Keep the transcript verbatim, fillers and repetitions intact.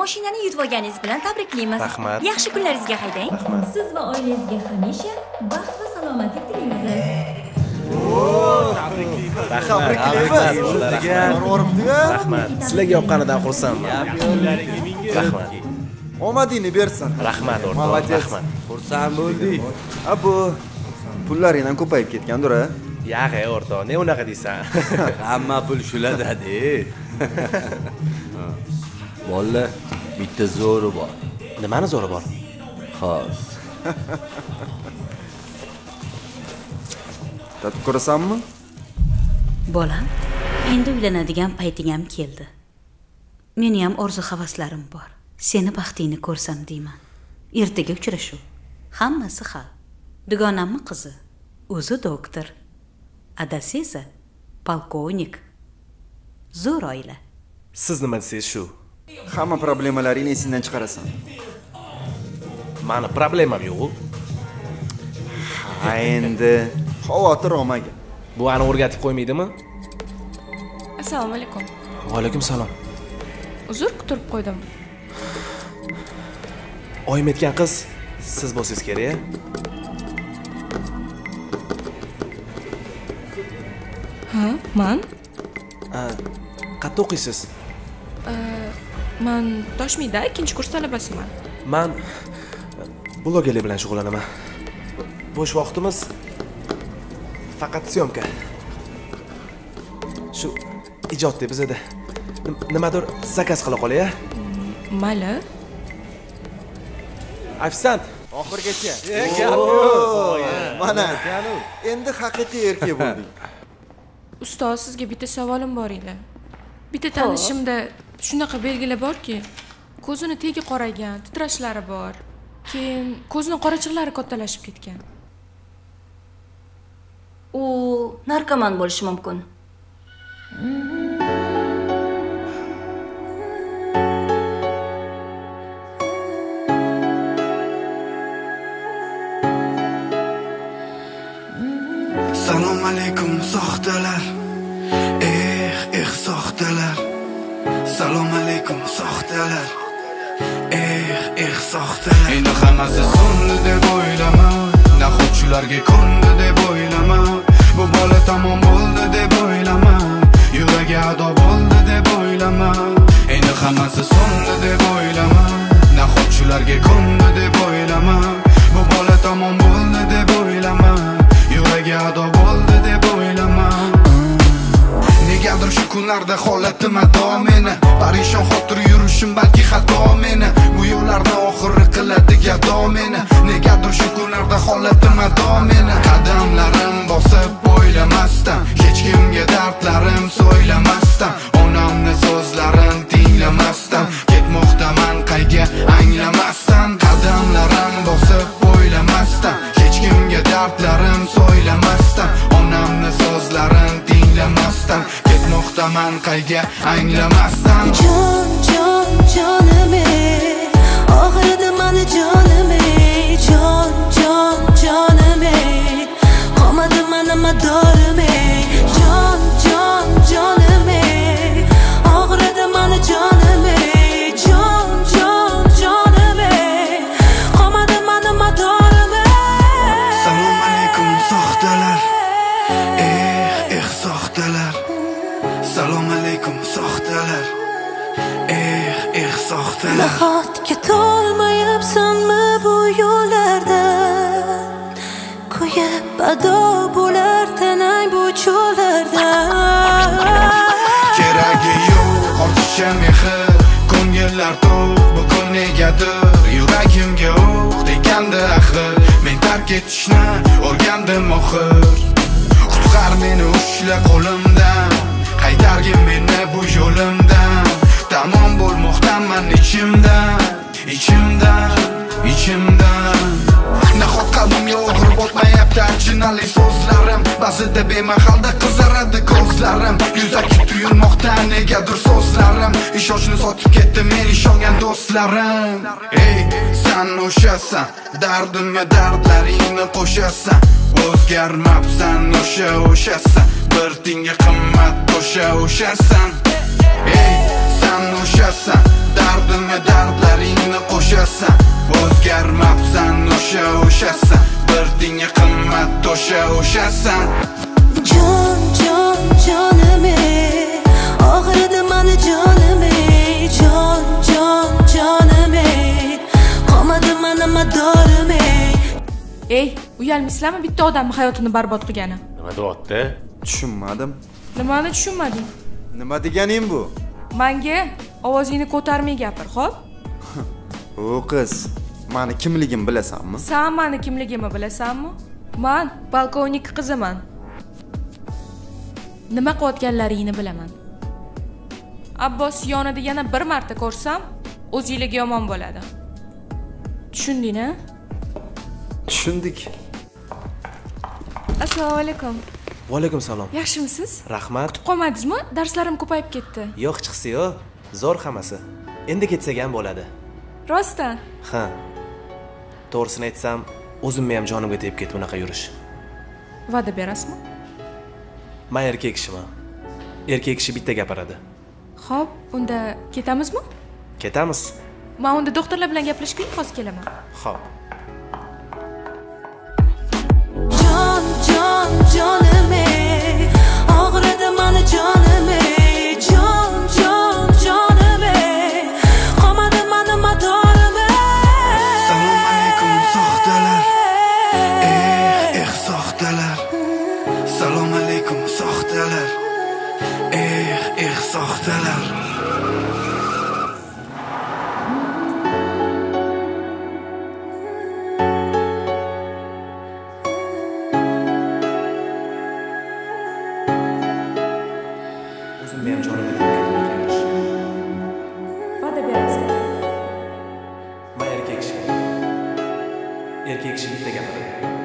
mashinani yutib olganingiz bilan tabriklaymiz. Rahmat. Yaxshi kunlaringizga haydang. Siz va oilangizga hamisha baxt va salomatlik tilaymiz. Rahmat. Sizlarga yoqqanidan xursandman. Rahmat. Omadingni bersin. Rahmat o'rtoq. Rahmat. Xursand bo'ldik. A bu pullaring ham ko'payib ketgandir-a? Yo'q, o'rtoq, ne unaqa deysan? Hamma pul shularda-da. Bolla, bitta zo'ri bor. Nimani zo'ri bor? Xos. Tatib ko'rasanmi? Bolam, endi uylanadigan payting ham keldi. Meni ham orzu-havaslarim bor. Seni baxtingni ko'rsam deyman. Ertaga uchrashuv. Hammasi hal. Dugonamning qizi, o'zi doktor. Adasi esa polkovnik. Zo'r oila. Siz nima deysiz shu? Hamma problemalaringni esingdan chiqarasan. Mani problemam yo'q. Ha, endi xavotir olmagin. Bu ani o'rgatib qo'ymaydimi? Assalomu alaykum. Va alaykum salom. Uzr kutirib qo'ydim. Oyim aytgan qiz siz bo'lsangiz kerak. Ha, men? Qayerda o'qiysiz? Men Toshmiyda ikkinchi kurs talabasiman. Men blogerlik bilan shug'ullanaman. Bo'sh vaqtimiz faqat syomka. Shu ijodda bizda nimadir zakaz qila qolay-a? Mayli. Afsant. Oxirgacha. Gap yo'q. Mana endi haqiqiy erkak bo'lding. Ustoz, sizga bitta savolim bor edi. Bitta tanishimda shunaqa belgilar borki, ko'zini tegi qoraygan, titrashlari bor. Keyin ko'zining qorachiqlari kattalashib ketgan. U narkoman bo'lishi mumkin. Assalomu alaykum soxtalar. Eh, eh soxtalar. Assalomu alaykum soxtalar. Eh, eh soxtalar. Endi hammasi so'ndi deb o'ylama. Naxotchilarga ko'ndi deb o'ylama. Bu bola tamom bo'ldi deb o'ylama. Yuragi ado bo'ldi deb o'ylama. Endi hammasi so'ndi deb o'ylama. Naxotchilarga ko'ndi deb o'ylama. Bu bola tamom bo'ldi deb o'ylama. Yuragi ado bo'ldi deb o'ylama. Negadir shu kunlarda holatim ado meni. Parishon xotir yurishim balki xato meni. Bu yo'llarni oxiri qiladi gado meni. Negadir shu kunlarda holatim ado meni. Qadamlarim bosib o'ylamasdan, hech kimga dardlarim so'ylamasdan, onamni so'zlarini tinglamasdan, ketmoqdaman qayga anglamasdan. Qadamlarim bosib o'ylamasdan, hech kimga dardlarim so'ylamasdan, onamni so'zlarini tinglamasdan, ketmoqdaman qayga anglamasdan. Jon, jon, jonim ey, og'ridi mani jonim ey, jon, jon, jonim ey, qolmadi mani madorim ey, jon, jon, jonim ey, og'ridi mani jonim ey, jon, jon, jonim ey, qolmadi mani madorim ey. Assalomu alaykum soxtalar. Eh, eh soxtalar. Assalomu alaykum soxtalar. Eh, eh soxtalar. Nahotki tolmayapsanmi bu yo'llardan, kuyib ado bo'lar tanang bu cho'llardan. Keragi yo'q ortiqcha mehr, ko'ngillar to'q, bugun negadir yuragimga o'q degandi axir. Men tark etishni o'rgandim oxir. Qutqar meni ushla qo'limdan, qaytargin meni bu yo'limdan. Tamom bo'lmoqdaman ichimdan, ichimdan, ichimdan. Nahot qalbimga o'g'ir botmayapti achinali so'zlarim. Ba'zida bemahalda qizaradi ko'zlarim. Yuzaki tuyulmoqda negadir so'zlarim. Ishonchni sotib ketdi men ishongan do'stlarim. Ey, sen o'shasan, dardimga dardlaringni qo'shasan. O'zgarmabsan, o'sha o'shasan, bir tinga qimmat o'sha o'shasan. Ey, sen o'shasan o'shasan dardimga dardlaringni qo'shasan o'zgarmabsan o'sha o'shasan bir tiyinga qimmat to'sha o'shasan jon jon jonim ey og'ridi mani jonim ey jon jon jonim ey qolmadi mani madorim ey ey uyalmaysizlarmi bitta odamni hayotini barbod qilgani nima deyapti? Tushunmadim. nimani tushunmading Nima deganing bu? manga ovozingni ko'tarmay gapir xo'p O qiz, meni kimligim bilasanmi? san mani kimligimni bilasanmi man polkovnik qiziman nima qilayotganlaringni bilaman Abbos yonida yana bir marta ko'rsam o'zingizga yomon bo'ladi tushunding-a Tushundik. assalomu alaykum Va alaykum salom. yaxshimisiz Rahmat. qolmadingizmi darslarim ko'payib ketdi Yo'q chiqsi-yu, zo'r hammasi. Endi ketsak ham bo'ladi. rostdan Ha. To'g'risini aytsam, o'zimni ham jonimga tegib ketdi bunaqa yurish. va'da berasizmi Men erkak kishiman. Erkak kishi bitta gapiradi. Xo'p, unda ketamizmi Ketamiz. men unda doktorlar bilan gaplashib hozir kelaman Xo'p. jon jon jonim ey og'ridi mani jonim ey jon jon jonim ey qolmadi mani madorim ey Salom alaykum soxtalar Eh eh soxtalar Salom alaykum soxtalar Eh eh soxtalar O'zimni ham jonimga tegib ketdi bunaqa yurish. va'da berasizmi Men erkak kishiman. Erkak kishi bitta gapiradi.